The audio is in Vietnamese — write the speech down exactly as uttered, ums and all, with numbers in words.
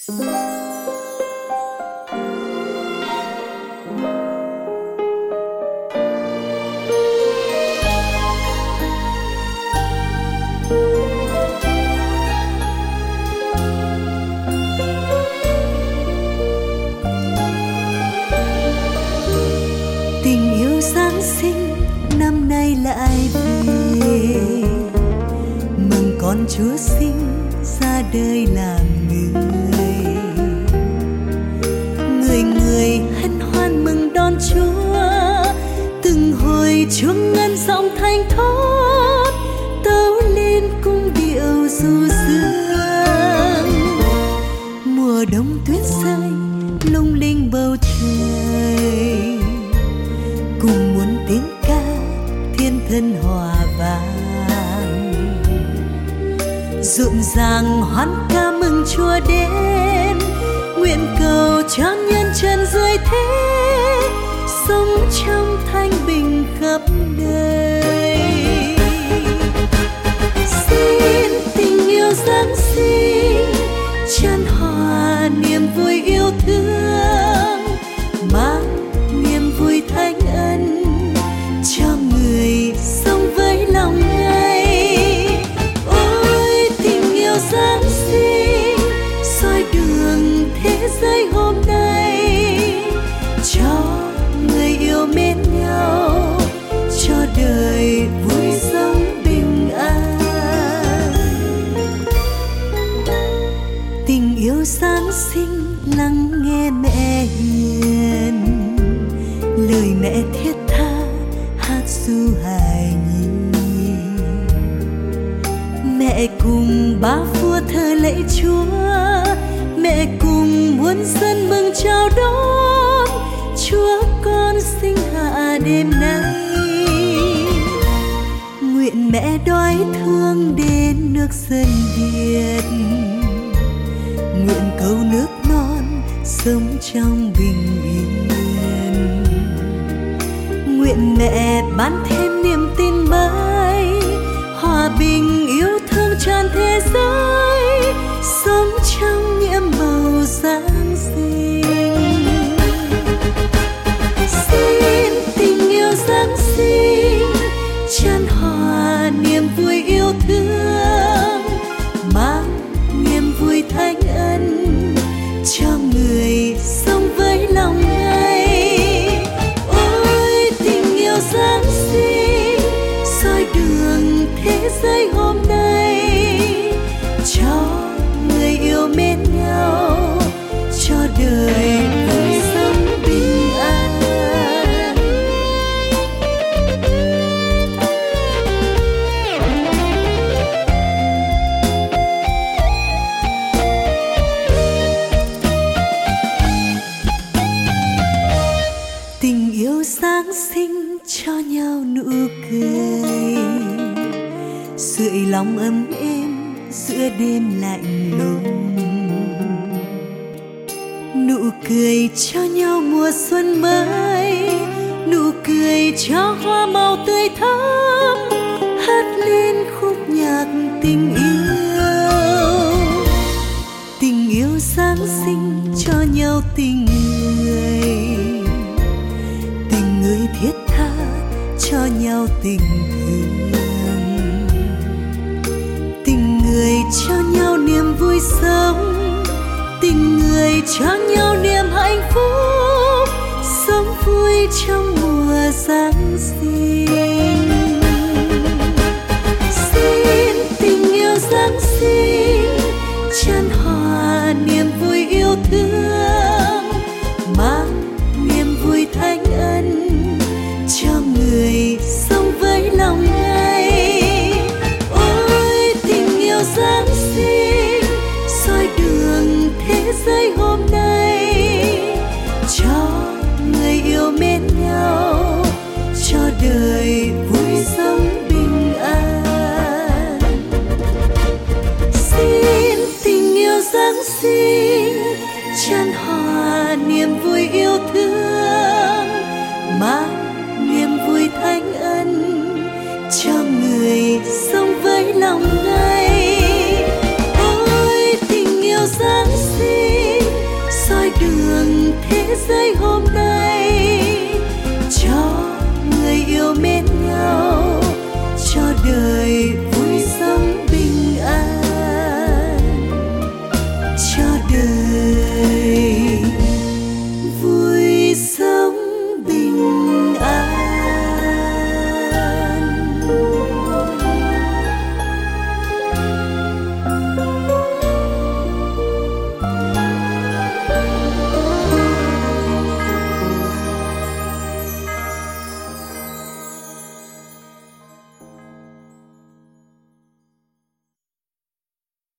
Tình yêu Giáng sinh năm nay lại về, mừng con Chúa sinh ra đời làm người. Người người hân hoan mừng đón Chúa, từng hồi chuông ngân giọng thanh thót tấu lên cung điệu du dương. Mùa đông tuyết rơi lung linh bầu trời, cùng muốn tiếng ca thiên thân hòa vang, rộn ràng hoan ca mừng Chúa đến. Nguyện cầu cho nhân trần dưới thế sống trong thanh bình khắp đời. Xin tình yêu Giáng sinh chan hòa niềm vui yêu thương, mang niềm vui thánh ân cho người sống với lòng ngây. Ôi tình yêu Giáng sinh soi đường thế giới hôm nay, cho người yêu mến nhau, cho đời vui sống bình an. Tình yêu Giáng sinh lắng nghe mẹ hiền, lời mẹ thiết tha hát ru hài nhi. Mẹ cùng ba vua thờ lạy Chúa, mẹ cùng muôn dân mừng chào đón Chúa con sinh hạ đêm nay. Nguyện mẹ đói thương đến nước dân Việt, nguyện cầu nước non sống trong bình yên. Nguyện mẹ ban thêm niềm tin mới, hòa bình yêu thương tràn thế giới, sống trong nghĩa màu Giáng sinh. Xin tình yêu Giáng sinh chan hòa niềm vui yêu thương, mang niềm vui thánh ân cho người sống với lòng ngây. Ôi tình yêu Giáng sinh soi đường thế giới hôm nay, cho người yêu mến nhau, cho đời vui sống bình an. Tình yêu Giáng sinh cho nhau nụ cười, sưởi lòng ấm êm giữa đêm lạnh lùng. Nụ cười cho nhau mùa xuân mới, nụ cười cho hoa màu tươi thắm, hát lên khúc nhạc tình yêu. Tình yêu Giáng sinh cho nhau tình người, tình người thiết tha cho nhau tình thương. Tình người cho nhau niềm vui sống, tình người cho nhau niềm hạnh phúc, sống vui trong mùa Giáng sinh. Xin tình yêu Giáng sinh chan hòa niềm vui yêu thương, mang niềm vui thánh ân cho người sống với lòng ngây. Ôi tình yêu Giáng